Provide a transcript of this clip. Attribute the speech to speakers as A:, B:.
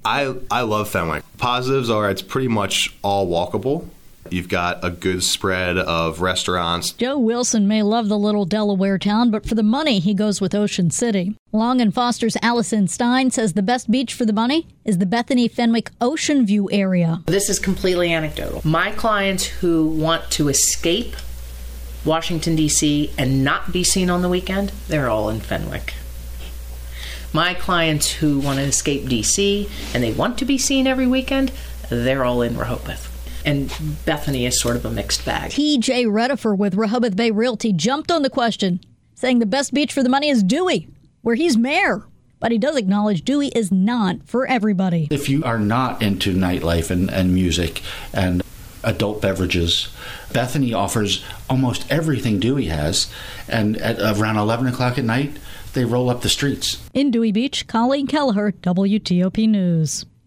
A: I love Fenwick. Positives are it's pretty much all walkable. You've got a good spread of restaurants.
B: Joe Wilson may love the little Delaware town, but for the money, he goes with Ocean City. Long and Foster's Allison Stein says the best beach for the money is the Bethany Fenwick Ocean View area.
C: This is completely anecdotal. My clients who want to escape Washington, D.C. and not be seen on the weekend, they're all in Fenwick. My clients who want to escape D.C. and they want to be seen every weekend, they're all in Rehoboth. And Bethany is sort of a mixed bag.
B: T.J. Redifer with Rehoboth Bay Realty jumped on the question, saying the best beach for the money is Dewey, where he's mayor. But he does acknowledge Dewey is not for everybody.
D: If you are not into nightlife and music and adult beverages, Bethany offers almost everything Dewey has. And at around 11 o'clock at night, they roll up the streets.
B: In Dewey Beach, Colleen Kelleher, WTOP News.